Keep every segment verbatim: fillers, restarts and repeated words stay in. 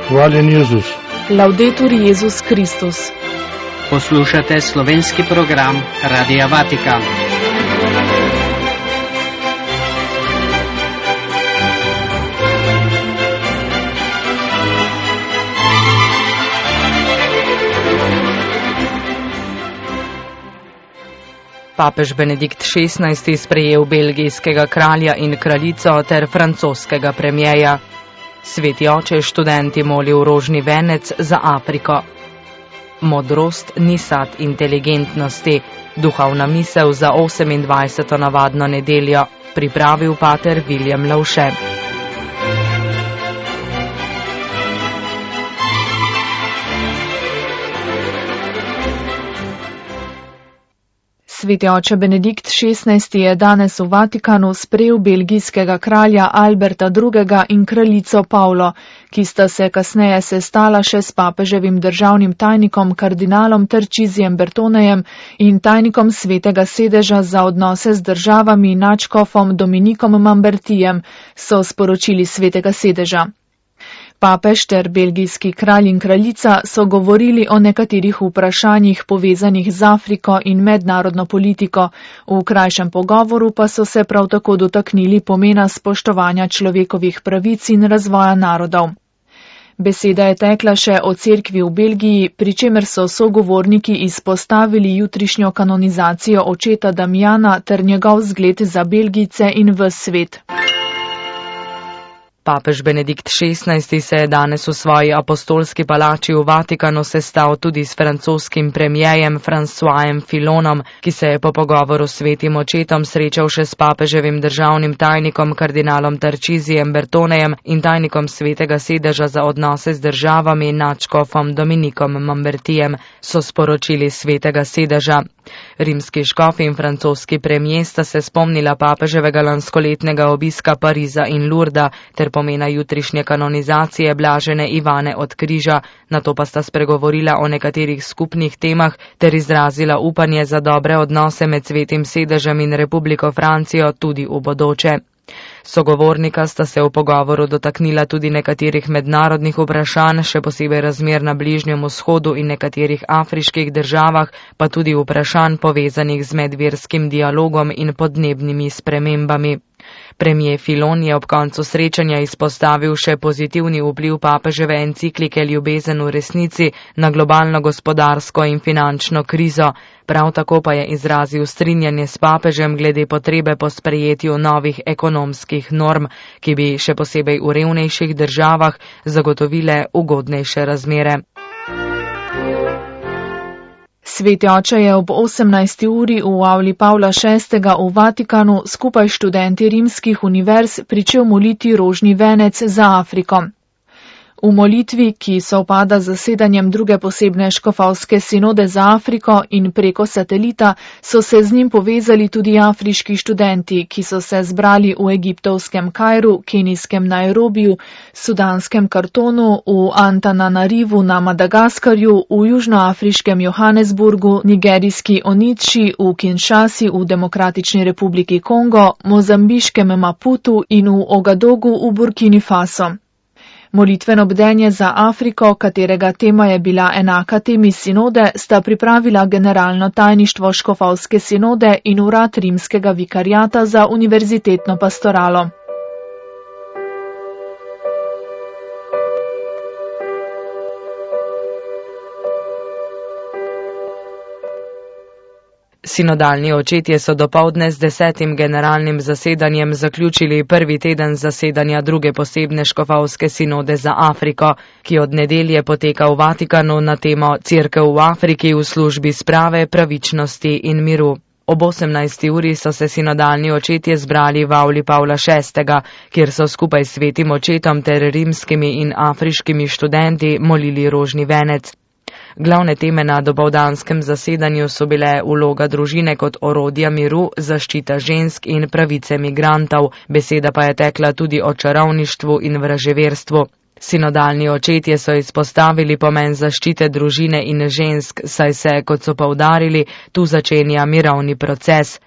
Hvaljen Jezus. Laudetur Jezus Kristus. Poslušate slovenski program Radia Vatikan. Papež Benedikt šestnajsti sprejel belgijskega kralja in kraljico ter francoskega premijeja. Sveti oče študenti molil rožni venec za Afriko. Modrost ni sad inteligentnosti, duhovna misel za osemindvajseto navadno nedeljo, pripravil pater Viljem Lavše. Sveti oče Benedikt šestnajsti je danes v Vatikanu sprejel belgijskega kralja Alberta drugega in kraljico Paulo, ki sta se kasneje sestala še s papeževim državnim tajnikom kardinalom Tarcisijem Bertonejem in tajnikom Svetega sedeža za odnose z državami nadškofom Dominikom Mambertijem, so sporočili Svetega sedeža. Papež ter belgijski kralj in kraljica so govorili o nekaterih vprašanjih povezanih z Afriko in mednarodno politiko, v krajšem pogovoru pa so se prav tako dotaknili pomena spoštovanja človekovih pravic in razvoja narodov. Beseda je tekla še o cerkvi v Belgiji, pri čemer so sogovorniki izpostavili jutrišnjo kanonizacijo očeta Damjana ter njegov zgled za Belgijce in ves svet. Papež Benedikt šestnajsti se je danes v svoji apostolski palači v Vatikanu sestal tudi s francoskim premijejem Françoisem Filonom, ki se je po pogovoru s svetim očetom srečal še s papeževim državnim tajnikom kardinalom Tarcisijem Bertonejem in tajnikom Svetega sedeža za odnose z državami nadškofom Dominikom Mambertijem, so sporočili Svetega sedeža. Rimski škof in francoski premijer sta se spomnila papeževega lanskoletnega obiska Pariza in Lurda ter pomena jutrišnje kanonizacije blažene Ivane od križa, nato pa sta spregovorila o nekaterih skupnih temah ter izrazila upanje za dobre odnose med Svetim sedežem in Republiko Francijo tudi v bodoče. Sogovornika sta se v pogovoru dotaknila tudi nekaterih mednarodnih vprašanj, še posebej razmer na Bližnjem vzhodu in nekaterih afriških državah, pa tudi vprašanj povezanih z medverskim dialogom in podnebnimi spremembami. Premijer Filon je ob koncu srečanja izpostavil še pozitivni vpliv papeževe enciklike Ljubezen v resnici na globalno gospodarsko in finančno krizo. Prav tako pa je izrazil strinjanje s papežem glede potrebe po sprejetju novih ekonomskih norm, ki bi še posebej v revnejših državah zagotovile ugodnejše razmere. Sveti oče je ob osemnajsti uri v avli Pavla šestega v Vatikanu skupaj s študenti rimskih univerz pričel moliti rožni venec za Afriko. V molitvi, ki sovpada z zasedanjem druge posebne škofovske sinode za Afriko in preko satelita, so se z njim povezali tudi afriški študenti, ki so se zbrali v egiptovskem Kairu, kenijskem Nairobiju, sudanskem Kartonu, v Antananarivu na Madagaskarju, v južnoafriškem Johannesburgu, nigerijski Onitschi, v Kinshasi v Demokratični republiki Kongo, mozambiškem Maputu in v Ogadogu v Burkini Faso. Molitveno bdenje za Afriko, katerega tema je bila enaka temi sinode, sta pripravila generalno tajništvo škofovske sinode in urad rimskega vikariata za univerzitetno pastoralo. Sinodalni očetje so dopoldne z desetim generalnim zasedanjem zaključili prvi teden zasedanja druge posebne škofovske sinode za Afriko, ki od nedelje poteka v Vatikanu na temo Cerkev v Afriki v službi sprave, pravičnosti in miru. Ob osemnajsti uri so se sinodalni očetje zbrali v avli Pavla šestega, kjer so skupaj s svetim očetom ter rimskimi in afriškimi študenti molili rožni venec. Glavne teme na dopoldanskem zasedanju so bile vloga družine kot orodja miru, zaščita žensk in pravice migrantov, beseda pa je tekla tudi o čarovništvu in vraževerstvu. Sinodalni očetje so izpostavili pomen zaščite družine in žensk, saj se, kot so poudarili, tu začenja mirovni proces.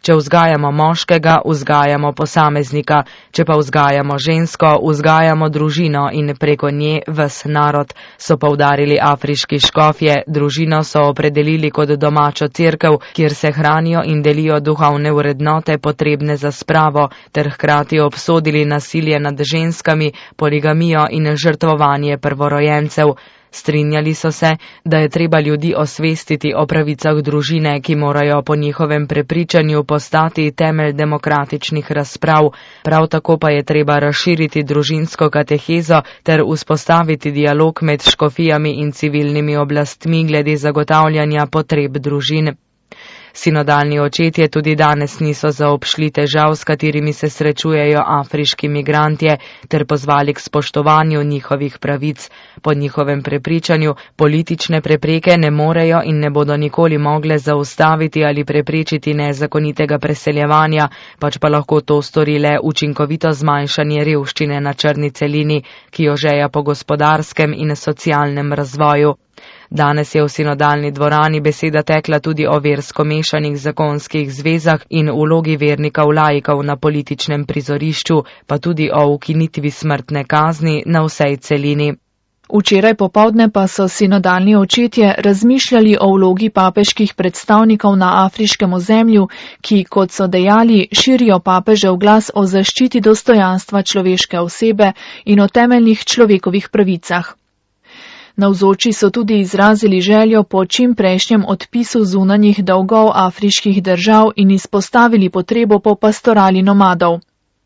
Če vzgajamo moškega, vzgajamo posameznika, če pa vzgajamo žensko, vzgajamo družino in preko nje ves narod, so poudarili afriški škofje. Družino so opredelili kot domačo cerkev, kjer se hranijo in delijo duhovne vrednote potrebne za spravo, ter hkrati obsodili nasilje nad ženskami, poligamijo in žrtvovanje prvorojencev. Strinjali so se, da je treba ljudi osvestiti o pravicah družine, ki morajo po njihovem prepričanju postati temelj demokratičnih razprav. Prav tako pa je treba razširiti družinsko katehezo ter vzpostaviti dialog med škofijami in civilnimi oblastmi glede zagotavljanja potreb družin. Sinodalni očetje tudi danes niso zaobšli težav, s katerimi se srečujejo afriški migrantje, ter pozvali k spoštovanju njihovih pravic. Po njihovem prepričanju politične prepreke ne morejo in ne bodo nikoli mogle zaustaviti ali preprečiti nezakonitega preseljevanja, pač pa lahko to stori le učinkovito zmanjšanje revščine na črni celini, ki jo žeja po gospodarskem in socialnem razvoju. Danes je v sinodalni dvorani beseda tekla tudi o versko mešanih zakonskih zvezah in vlogi vernikov laikov na političnem prizorišču, pa tudi o ukinitvi smrtne kazni na vsej celini. Včeraj popovdne pa so sinodalni očetje razmišljali o vlogi papeških predstavnikov na afriškem ozemlju, ki, kot so dejali, širijo papežev glas o zaščiti dostojanstva človeške osebe in o temeljnih človekovih pravicah. Navzoči so tudi izrazili željo po čim prejšnjem odpisu zunanjih dolgov afriških držav in izpostavili potrebo po pastorali nomadov.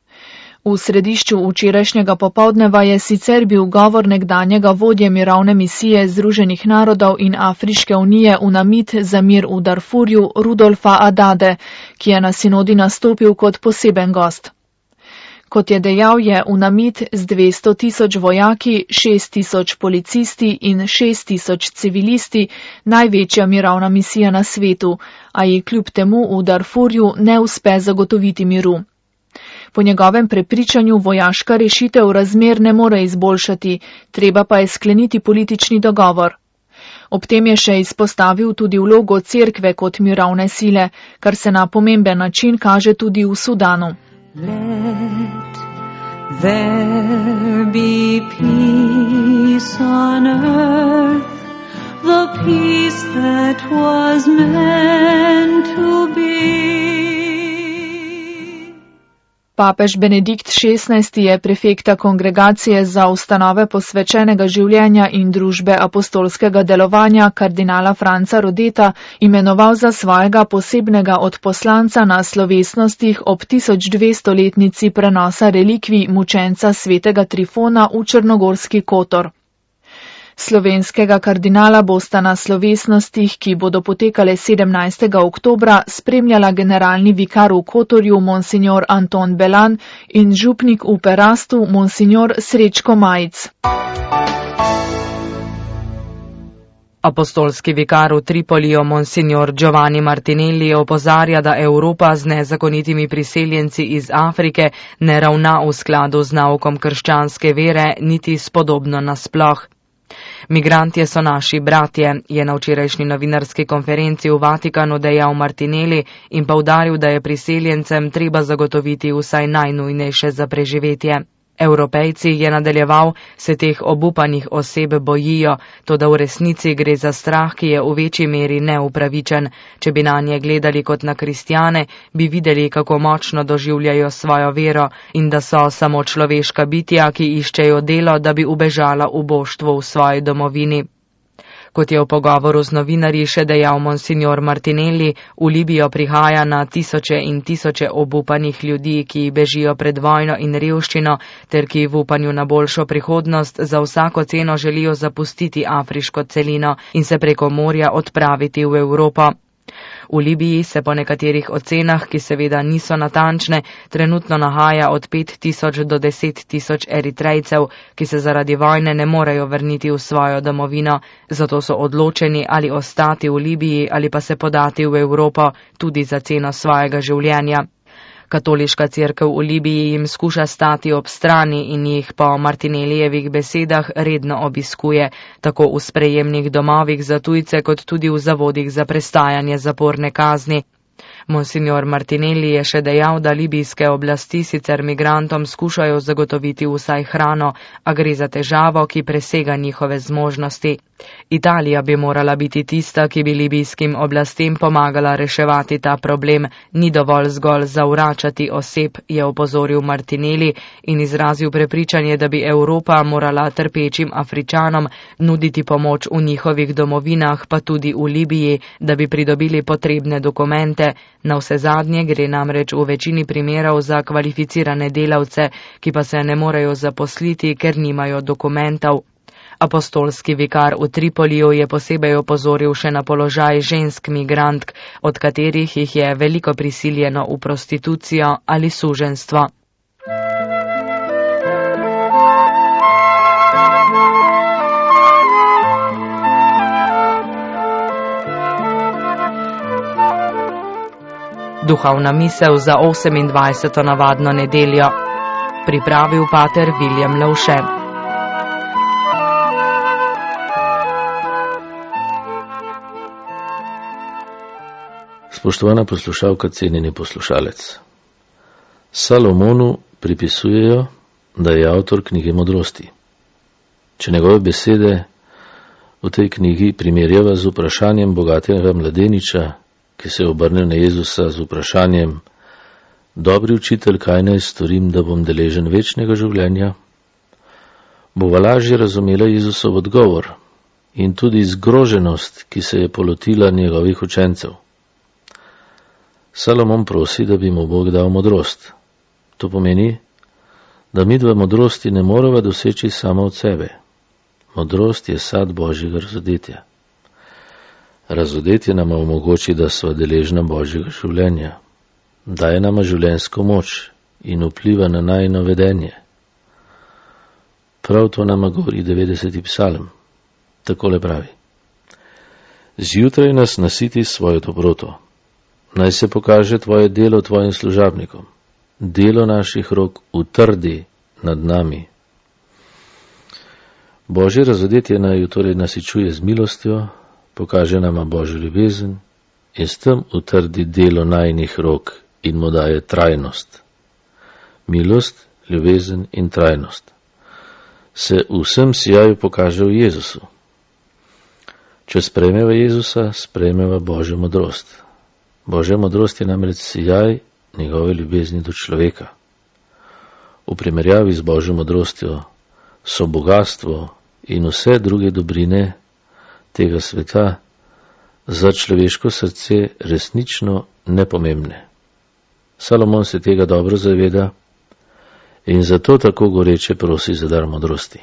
V središču včerajšnjega popovdneva je sicer bil govor nekdanjega vodje mirovne misije Združenih narodov in Afriške unije UNAMID za mir v Darfurju Rudolfa Adade, ki je na sinodi nastopil kot poseben gost. Kot je dejal, je UNAMID z dvesto tisoč vojaki, šest tisoč policisti in šest tisoč civilisti največja mirovna misija na svetu, a ji kljub temu v Darfurju ne uspe zagotoviti miru. Po njegovem prepričanju vojaška rešitev razmer ne more izboljšati, treba pa je skleniti politični dogovor. Ob tem je še izpostavil tudi vlogo cerkve kot mirovne sile, kar se na pomemben način kaže tudi v Sudanu. Let there be peace on earth, the peace that was meant to be. Papež Benedikt šestnajsti je prefekta kongregacije za ustanove posvečenega življenja in družbe apostolskega delovanja kardinala Franca Rodeta imenoval za svojega posebnega odposlanca na slovesnostih ob tisoč dvestoletnici prenosa relikvij mučenca svetega Trifona v Črnogorski Kotor. Slovenskega kardinala bosta na slovesnostih, ki bodo potekale sedemnajstega oktobra, spremljala generalni vikar v Kotorju monsignor Anton Belan in župnik v Perastu monsignor Srečko Majic. Apostolski vikar v Tripoliju monsignor Giovanni Martinelli opozarja, da Evropa z nezakonitimi priseljenci iz Afrike ne ravna v skladu z naukom krščanske vere, niti spodobno nasploh. Migrantje so naši bratje, je na včerajšnji novinarski konferenci v Vatikanu dejal Martinelli in poudaril, da je priseljencem treba zagotoviti vsaj najnujnejše za preživetje. Evropejci, je nadaljeval, se teh obupanih oseb bojijo, toda v resnici gre za strah, ki je v večji meri neupravičen. Če bi nanje gledali kot na kristjane, bi videli, kako močno doživljajo svojo vero in da so samo človeška bitja, ki iščejo delo, da bi ubežala v boštvo v svoji domovini. Kot je v pogovoru z novinarji še dejal monsignor Martinelli, v Libijo prihaja na tisoče in tisoče obupanih ljudi, ki bežijo pred vojno in revščino, ter ki v upanju na boljšo prihodnost za vsako ceno želijo zapustiti afriško celino in se preko morja odpraviti v Evropo. V Libiji se po nekaterih ocenah, ki seveda niso natančne, trenutno nahaja od pet tisoč do deset tisoč Eritrejcev, ki se zaradi vojne ne morejo vrniti v svojo domovino, zato so odločeni ali ostati v Libiji ali pa se podati v Evropo, tudi za ceno svojega življenja. Katoliška cerkev v Libiji jim skuša stati ob strani in jih po Martinelijevih besedah redno obiskuje, tako v sprejemnih domovih za tujce kot tudi v zavodih za prestajanje zaporne kazni. Monsignor Martinelli je še dejal, da libijske oblasti sicer migrantom skušajo zagotoviti vsaj hrano, a gre za težavo, ki presega njihove zmožnosti. Italija bi morala biti tista, ki bi libijskim oblastem pomagala reševati ta problem, ni dovolj zgolj zavračati oseb, je opozoril Martinelli in izrazil prepričanje, da bi Evropa morala trpečim Afričanom nuditi pomoč v njihovih domovinah, pa tudi v Libiji, da bi pridobili potrebne dokumente. Navsezadnje gre namreč v večini primerov za kvalificirane delavce, ki pa se ne morejo zaposliti, ker nimajo dokumentov. Apostolski vikar v Tripoliju je posebej opozoril še na položaj žensk migrantk, od katerih jih je veliko prisiljeno v prostitucijo ali suženjstvo. Duhovna misel za osemindvajseto navadno nedeljo. Pripravil pater William Lovše. Spoštovana poslušalka, cenjeni poslušalec. Salomonu pripisujejo, da je avtor knjige modrosti. Če njegove besede v tej knjigi primerjava z vprašanjem bogatega mladeniča, ki se je obrnil na Jezusa z vprašanjem: Dobri učitelj, kaj naj storim, da bom deležen večnega življenja, bova lažje razumela Jezusov odgovor in tudi zgroženost, ki se je polotila njegovih učencev. Salomon prosi, da bi mu Bog dal modrost. To pomeni, da midva modrosti ne morava doseči sama od sebe. Modrost je sad Božjega razodetja. Razodetje nama omogoči, da sva deležna Božjega življenja. Daje nama življenjsko moč in vpliva na najino vedenje. Prav to nama govori devetdeseti psalm. Takole pravi: Zjutraj nas nasiti svojo dobroto. Naj se pokaže tvoje delo tvojim služabnikom. Delo naših rok utrdi nad nami. Božje razodetje naj torej nasičuje z milostjo, pokaže nama Božjo ljubezen in s tem utrdi delo najinih rok in mu daje trajnost. Milost, ljubezen in trajnost se v vsem sijaju kaže v Jezusu. Če sprejmeva Jezusa, sprejmeva Božjo modrost. Božja modrost je namreč sijaj njegove ljubezni do človeka. V primerjavi z Božjo modrostjo so bogatstvo in vse druge dobrine tega sveta za človeško srce resnično nepomembne. Salomon se tega dobro zaveda in zato tako goreče prosi za dar modrosti.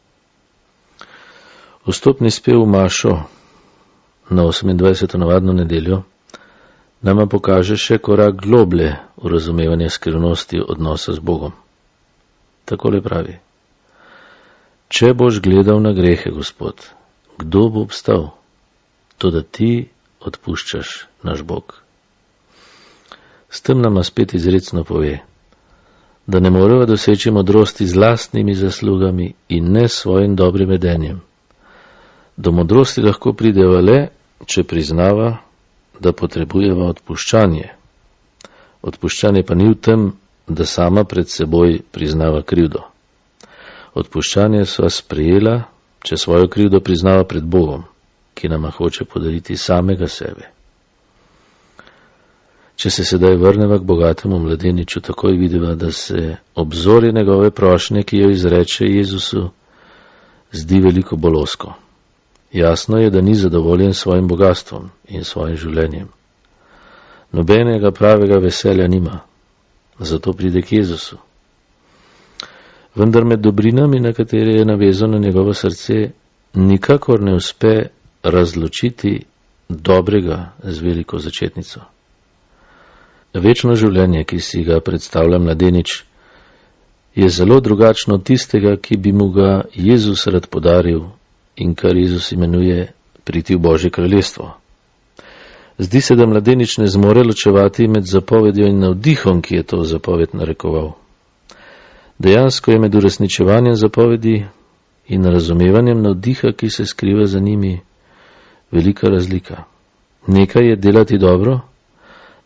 Vstopni spev v mašo na osemindvajseto navadno nedeljo nama pokaže še korak globlje v razumevanje skrivnosti odnosa z Bogom. Takole pravi: Če boš gledal na grehe, Gospod, kdo bo obstal? Toda ti odpuščaš, naš Bog. S tem nama spet izrecno pove, da ne moreva doseči modrosti z lastnimi zaslugami in ne s svojim dobrim vedenjem. Do modrosti lahko prideva le, če priznava, da potrebujeva odpuščanje. Odpuščanje pa ni v tem, da sama pred seboj priznava krivdo. Odpuščanje sva sprejela, če svojo krivdo priznava pred Bogom, ki nama hoče podariti samega sebe. Če se sedaj vrneva k bogatemu mladeniču, takoj vidiva, da se obzorje njegove prošnje, ki jo izreče Jezusu, zdi veliko bolj ozko. Jasno je, da ni zadovoljen s svojim bogatstvom in svojim življenjem. Nobenega pravega veselja nima, zato pride k Jezusu. Vendar med dobrinami, na katere je navezano njegovo srce, nikakor ne uspe razločiti dobrega z veliko začetnico. Večno življenje, ki si ga predstavlja mladenič, je zelo drugačno od tistega, ki bi mu ga Jezus rad podaril in kar Jezus imenuje priti v Božje kraljestvo. Zdi se, da mladenič ne zmore ločevati med zapovedjo in navdihom, ki je to zapoved narekoval. Dejansko je med uresničevanjem zapovedi in razumevanjem navdiha, ki se skriva za njimi, velika razlika. Nekaj je delati dobro,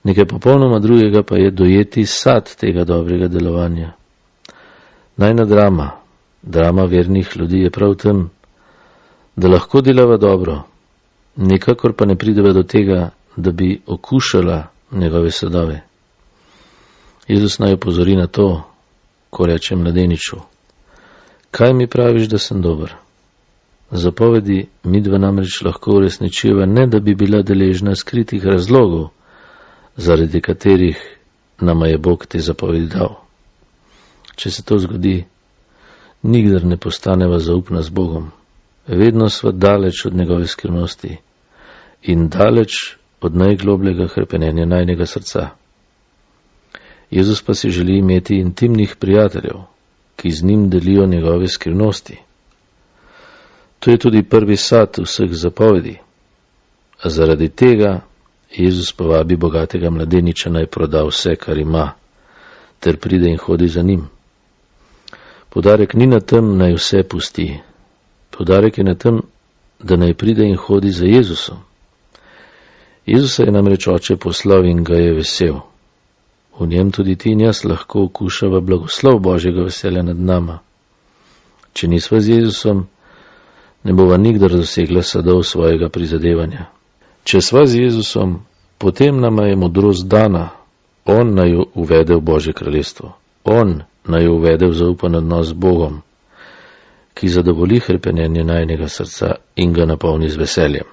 Nekaj popolnoma drugega pa je dojeti sad tega dobrega delovanja. Najna drama, drama vernih ljudi je prav tem, da lahko delava dobro, nikakor pa ne prideva do tega, da bi okušala njegove sadove. Jezus naj opozori na to, ko reče mladeniču: kaj mi praviš, da sem dober? Zapovedi midva namreč lahko uresničiva, ne da bi bila deležna skritih razlogov, zaradi katerih nama je Bog te zapovedi dal. Če se to zgodi, nikdar ne postaneva zaupna z Bogom. Vedno sva daleč od njegove skrivnosti in daleč od najglobljega hrepenenja najnega srca. Jezus pa si želi imeti intimnih prijateljev, ki z njim delijo njegove skrivnosti. To je tudi prvi sad vseh zapovedi. A zaradi tega Jezus povabi bogatega mladeniča naj proda vse, kar ima, ter pride in hodi za njim. Poudarek ni na tem, naj vse pusti. Poudarek je na tem, da naj pride in hodi za Jezusom. Jezusa je namreč Oče poslal in ga je vesel. V njem tudi ti in jaz lahko okušava blagoslov Božjega veselja nad nama. Če nisva z Jezusom, ne bova nikdar dosegla sadov svojega prizadevanja. Če sva z Jezusom, potem nama je modrost dana. On naj jo uvede v Božje kraljestvo. On naj jo uvede v zaupan odnos z Bogom, ki zadovolji hrepenenje najnega srca in ga napolni z veseljem.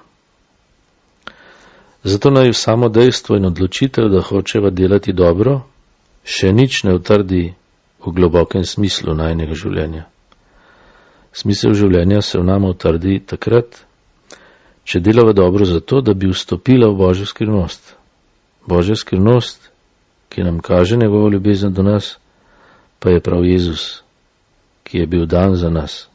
Zato naj samo dejstvo in odločitev, da hočeva delati dobro, še nič ne utrdi v globokem smislu najnega življenja. Smisel življenja se v nama utrdi takrat, če delava dobro zato, da bi vstopila v Božjo skrivnost. Božja skrivnost, ki nam kaže njegovo ljubezen do nas, pa je prav Jezus, ki je bil dan za nas.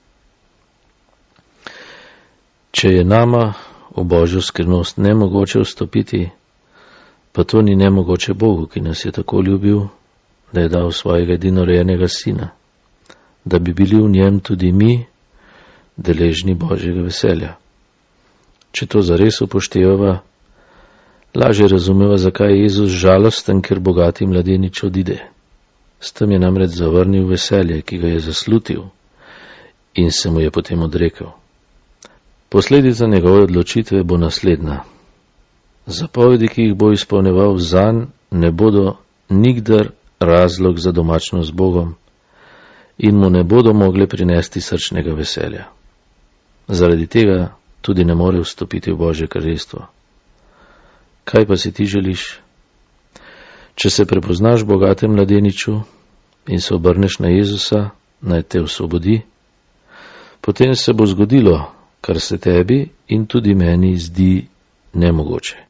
Če je nama v Božjo skrivnost nemogoče vstopiti, pa to ni nemogoče Bogu, ki nas je tako ljubil, da je dal svojega edinorojenega sina, da bi bili v njem tudi mi deležni Božjega veselja. Če to zares upoštevava, lažje razumeva, zakaj je Jezus žalosten, ker bogati mladenič odide. S tem je namreč zavrnil veselje, ki ga je zaslutil, in se mu je potem odrekel. Posledica njegove odločitve bo naslednja. Zapovedi, ki jih bo izpolneval zanj, ne bodo nikdar razlog za domačnost z Bogom in mu ne bodo mogle prinesti srčnega veselja. Zaradi tega tudi ne more vstopiti v Božje kraljestvo. Kaj pa si ti želiš? Če se prepoznaš bogatem mladeniču in se obrneš na Jezusa, naj te osvobodi, potem se bo zgodilo, kar se tebi in tudi meni zdi nemogoče.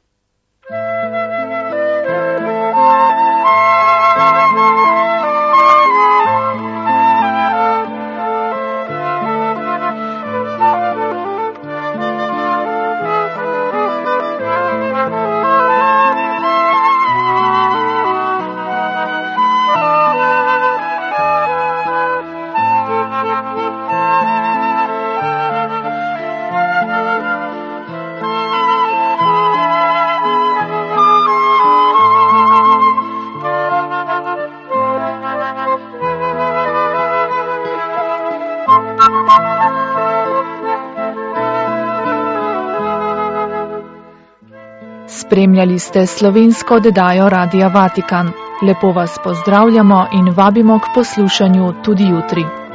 Spremljali ste slovensko oddajo Radia Vatikan. Lepo vas pozdravljamo in vabimo k poslušanju tudi jutri.